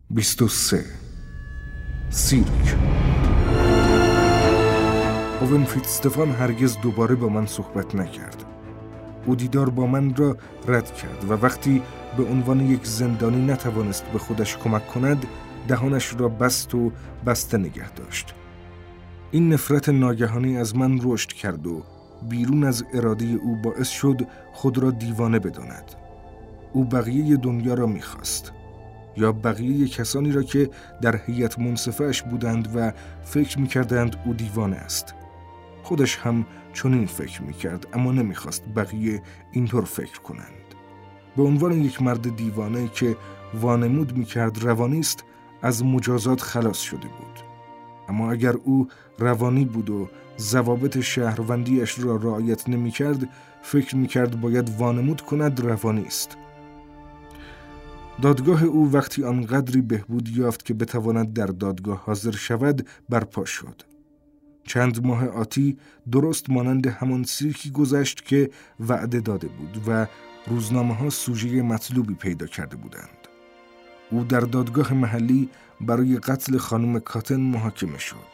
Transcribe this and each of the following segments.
23. سیرک. اوون فیتستفان هرگز دوباره با من صحبت نکرد. او دیدار با من را رد کرد و وقتی به عنوان یک زندانی نتوانست به خودش کمک کند، دهانش را بست و بسته نگه داشت. این نفرت ناگهانی از من رشد کرد و بیرون از اراده او باعث شد خود را دیوانه بداند. او بقیه دنیا را می‌خواست، یا بقیه کسانی را که در هیئت منصفه‌اش بودند و فکر می‌کردند او دیوانه است. خودش هم چنین فکر می‌کرد، اما نمی‌خواست بقیه اینطور فکر کنند. به عنوان یک مرد دیوانه که وانمود می‌کرد روانی است، از مجازات خلاص شده بود. اما اگر او روانی بود و ضوابط شهروندیش را رعایت نمی‌کرد، فکر می‌کرد باید وانمود کند روانی است. دادگاه او وقتی آنقدری بهبود یافت که بتواند در دادگاه حاضر شود برپا شد. چند ماه آتی درست مانند همان سیرکی گذشت که وعده داده بود و روزنامه‌ها سوژه مطلوبی پیدا کرده بودند. او در دادگاه محلی برای قتل خانم کاتن محاکمه شد.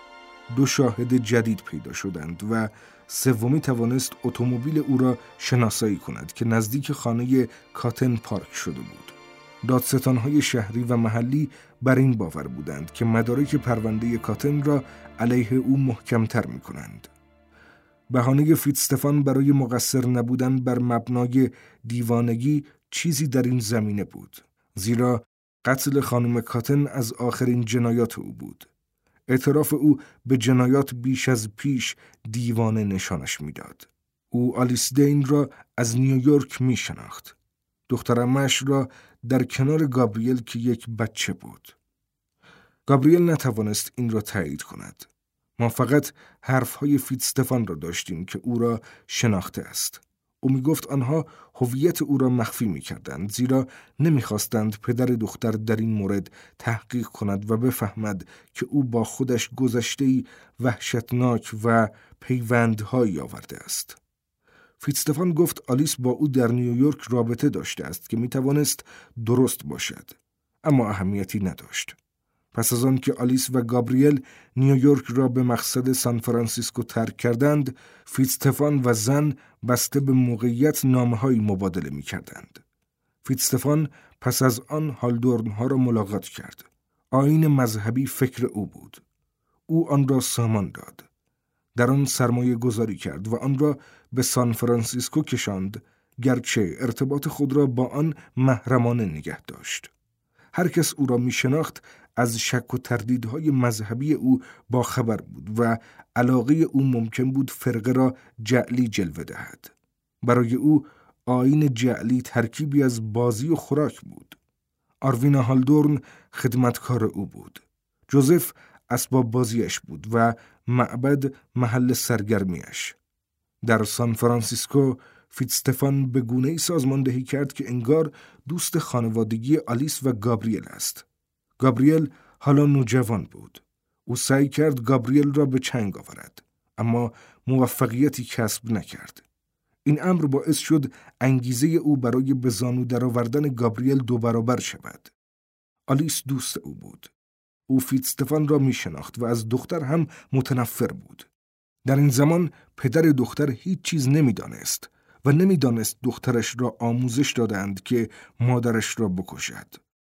2 شاهد جدید پیدا شدند و سومی توانست اتومبیل او را شناسایی کند که نزدیک خانه کاتن پارک شده بود. دادستان‌های شهری و محلی بر این باور بودند که مدارک پرونده کاتن را علیه او محکم‌تر می‌کنند. بهانه فیتستفان برای مقصر نبودن بر مبنای دیوانگی چیزی در این زمینه بود، زیرا قتل خانم کاتن از آخرین جنایات او بود. اعتراف او به جنایات بیش از پیش دیوانه نشانش می‌داد. او آلیس دین را از نیویورک می‌شناخت. دخترعمه‌اش را در کنار گابریل که یک بچه بود. گابریل نتوانست این را تایید کند. ما فقط حرفهای فیتستفان را داشتیم که او را شناخته است. او میگفت آنها هویت او را مخفی میکردند، زیرا نمیخواستند پدر دختر در این مورد تحقیق کند و بفهمد که او با خودش گذشته‌ای وحشتناک و پیوندهایی آورده است. فیتستفان گفت آلیس با او در نیویورک رابطه داشته است که میتوانست درست باشد، اما اهمیتی نداشت. پس از آن که آلیس و گابریل نیویورک را به مقصد سان فرانسیسکو ترک کردند، فیتستفان و زن بسته به موقعیت نامه‌هایی مبادله می‌کردند. فیتستفان پس از آن هالدورن‌ها را ملاقات کرد. آیین مذهبی فکر او بود. او آن را سامان داد. در آن سرمایه گذاری کرد و آن را به سان فرانسیسکو کشاند، گرچه ارتباط خود را با آن محرمانه نگه داشت. هر کس او را می شناخت از شک و تردیدهای مذهبی او با خبر بود و علاقه او ممکن بود فرقه را جعلی جلوه دهد. برای او آیین جعلی ترکیبی از بازی و خوراک بود. آروینا هالدورن خدمتکار او بود. جوزف اسباب بازیش بود و معبد محل سرگرمیش. در سان فرانسیسکو فیتستفان به گونه‌ای سازماندهی کرد که انگار دوست خانوادگی آلیس و گابریل است. گابریل حالا نوجوان بود. او سعی کرد گابریل را به چنگ آورد، اما موفقیتی کسب نکرد. این امر باعث شد انگیزه او برای به زانو درآوردن گابریل 2 برابر شود. آلیس دوست او بود. او فیتستفان را می شناخت و از دختر هم متنفر بود. در این زمان پدر دختر هیچ چیز نمی دانست و نمی دانست دخترش را آموزش دادند که مادرش را بکشد.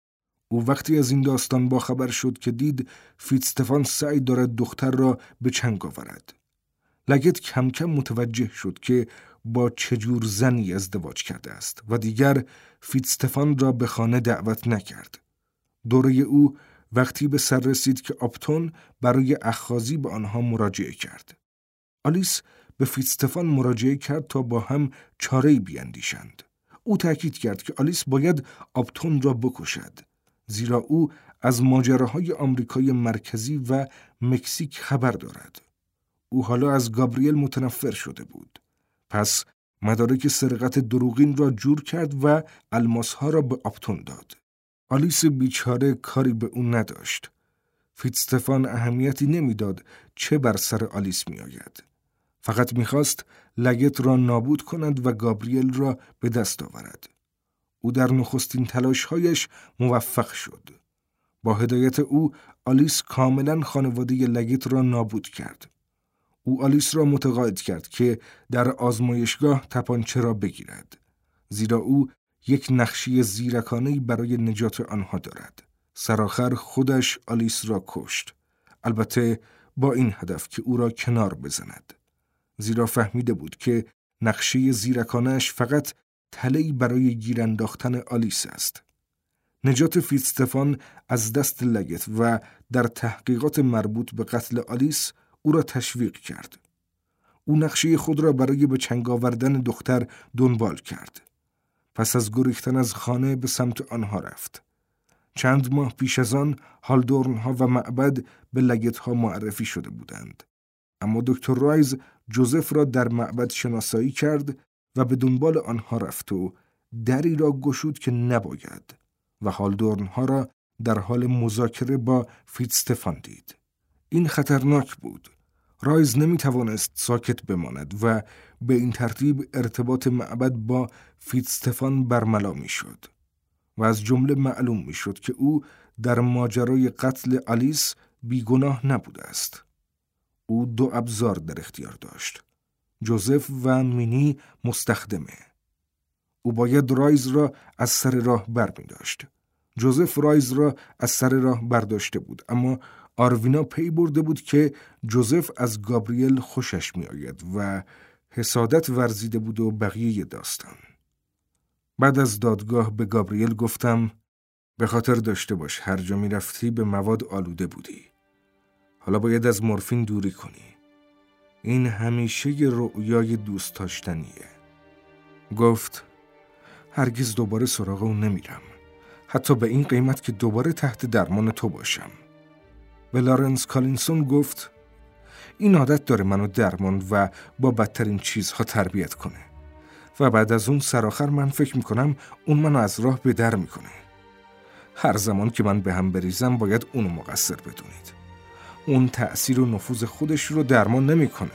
او وقتی از این داستان باخبر شد که دید فیتستفان سعی دارد دختر را به چنگ آورد. لگت کم کم متوجه شد که با چجور زنی ازدواج کرده است و دیگر فیتستفان را به خانه دعوت نکرد. دوره او وقتی به سر رسید که آپتون برای اخاذی به آنها مراجعه کرد. آلیس به فیتستفان مراجعه کرد تا با هم چاره‌ای بیاندیشند. او تاکید کرد که آلیس باید آپتون را بکشد، زیرا او از ماجراهای آمریکای مرکزی و مکزیک خبر دارد. او حالا از گابریل متنفر شده بود. پس مدارک سرقت دروغین را جور کرد و الماسها را به آپتون داد. آلیس بیچاره کاری به او نداشت. فیتستفان اهمیتی نمیداد چه بر سر آلیس می آید. فقط میخواست لگت را نابود کند و گابریل را به دست آورد. او در نخستین تلاشهایش موفق شد. با هدایت او آلیس کاملا خانواده لگت را نابود کرد. او آلیس را متقاعد کرد که در آزمایشگاه تپانچه را بگیرد، زیرا او یک نقشه زیرکانه‌ای برای نجات آنها دارد. سرآخر خودش آلیس را کشت، البته با این هدف که او را کنار بزند، زیرا فهمیده بود که نقشه زیرکانه‌اش فقط تله‌ای برای گیر انداختن آلیس است. نجات فیتزستفان از دست لگت و در تحقیقات مربوط به قتل آلیس او را تشویق کرد. او نقشه خود را برای به چنگ آوردن دختر دنبال کرد. پس از گریختن از خانه به سمت آنها رفت. چند ماه پیش از آن هالدورن‌ها و معبد به لگت‌ها معرفی شده بودند. اما دکتر رایز جوزف را در معبد شناسایی کرد و به دنبال آنها رفت و دری را گشود که نباید و هالدورن‌ها را در حال مذاکره با فیتزستفان دید. این خطرناک بود. رایز نمی‌توانست ساکت بماند و به این ترتیب ارتباط معبد با فیتزستفان برملا می‌شد و از جمله معلوم می‌شد که او در ماجرای قتل آلیس بیگناه نبوده است. او 2 ابزار در اختیار داشت، جوزف و مینی مستخدمه. او باید رایز را از سر راه برمی‌داشت. جوزف رایز را از سر راه برداشته بود، اما آروینا پی برده بود که جوزف از گابریل خوشش می‌آید و حسادت ورزیده بود و بقیه داستان. بعد از دادگاه به گابریل گفتم به خاطر داشته باش هر جا می‌رفتی به مواد آلوده بودی. حالا باید از مورفین دوری کنی. این همیشه یه رؤیای دوست داشتنیه. گفت هرگز دوباره سراغ اون نمیرم، حتی به این قیمت که دوباره تحت درمان تو باشم. به لارنس کالینسون گفت این عادت داره منو درمان و با بدترین چیزها تربیت کنه و بعد از اون سرآخر من فکر میکنم اون منو از راه به در میکنه. هر زمان که من به هم بریزم باید اونو مقصر بدونید. اون تأثیر و نفوذ خودش رو درمان نمیکنه.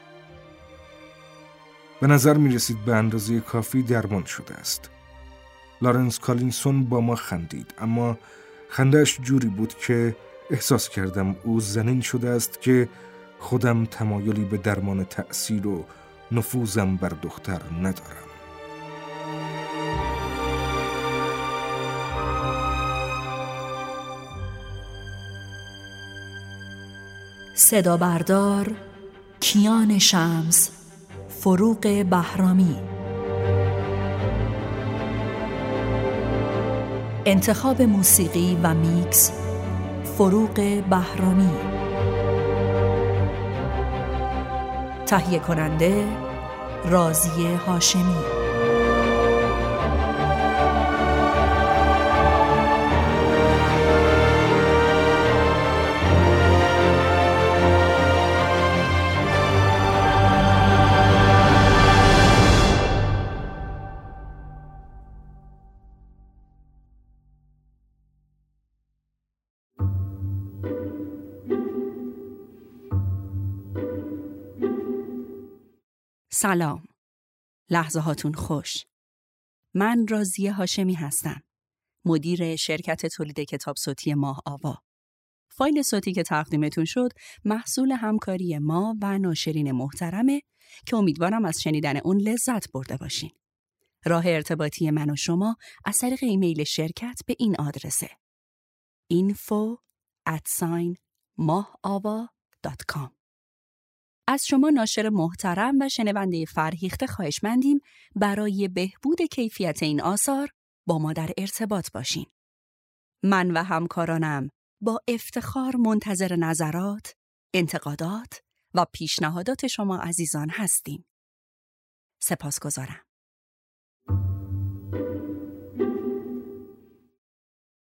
به نظر میرسید به اندازه کافی درمان شده است. لارنس کالینسون با ما خندید، اما خنده‌اش جوری بود که احساس کردم او زنین شده است که خودم تمایلی به درمان تأثیر و نفوذم بر دختر ندارم. صدا بردار کیان شمس، فروغ بهرامی. انتخاب موسیقی و میکس فروغ بهرامی. تهیه کننده راضیه هاشمی. سلام. لحظه هاتون خوش. من راضیه هاشمی هستم. مدیر شرکت تولید کتاب صوتی ماه آوا. فایل صوتی که تقدیمتون شد محصول همکاری ما و ناشرین محترمه که امیدوارم از شنیدن اون لذت برده باشین. راه ارتباطی من و شما از طریق ایمیل شرکت به این آدرسه: info@mahava.com. از شما ناشر محترم و شنونده فرهیخته خواهشمندیم برای بهبود کیفیت این آثار با ما در ارتباط باشین. من و همکارانم با افتخار منتظر نظرات، انتقادات و پیشنهادات شما عزیزان هستیم. سپاسگزارم.